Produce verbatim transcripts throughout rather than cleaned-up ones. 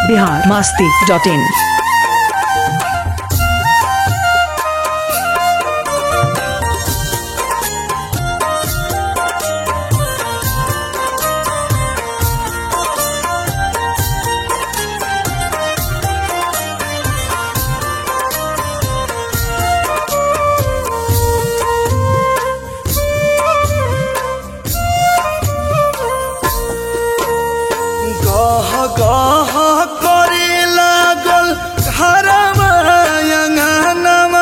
बिहार मस्ती डॉट इन। गह गह करे लागल घरवा अंगनवा,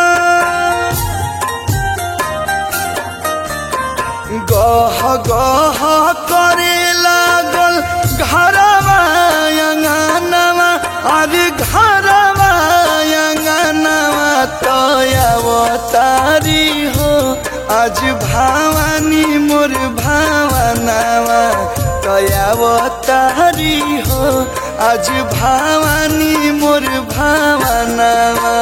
गह गह करे लागल घरवा अंगनवा, अरे घरवा अंगनवा तयावतारी हो आज भवानी मोर भावनावा, तयावतारी हो आज भवानी मोर भावनावा।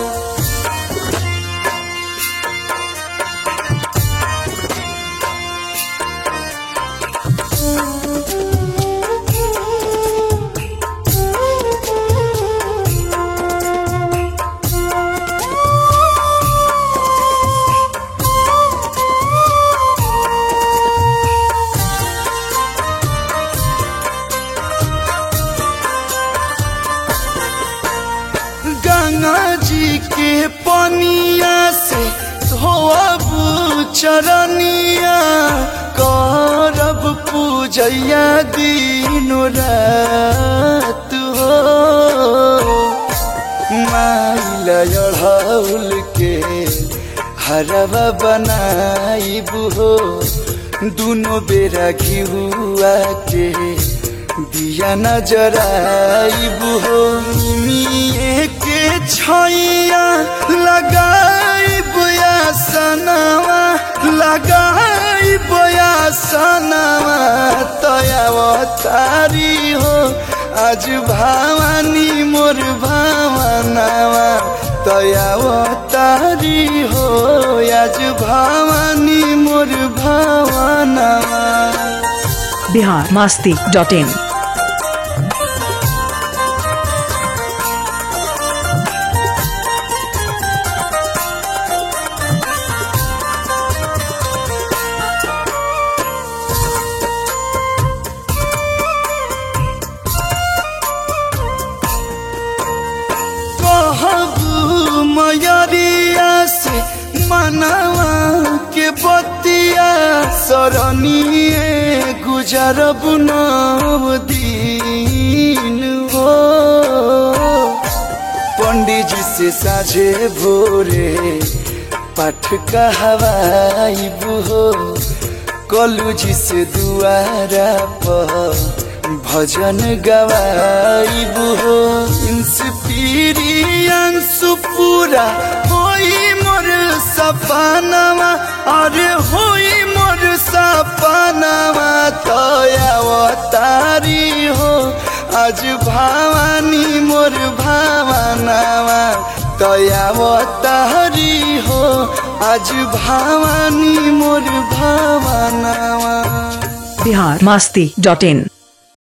गंगा जी के पनिया से धोअब चरनिया, करब पूजैया दिनो रात हो, माइल अढ़ौल के हरवा बनाइब हो, दुनो बेरा घिउआ के दिया नजराइब हो, मिए के छैया लगाइब आसनवा, लगाइब आसनवा तयावतारी हो आज भवानी मोर भावनावा, तयावतारी हो आज भवानी मोर भावनावा। बिहार मस्ती डॉट इन। मयरिया से मनवा के बतिया सरनिए गुजरब नव दिन हो, पंडित जी से साझे भोरे पाठ कहवाइब हो, कलू जी से दुआरा पर भजन गवाइब हो, इंस्पिरियंस पूरा होई मोर सपनावा, अरे होई मोर सपनावा तयावतारी हो आज भवानी मोर भावनावा, तयावतारी हो आज भवानी मोर भावनावा। बिहार मस्ती डॉट इन।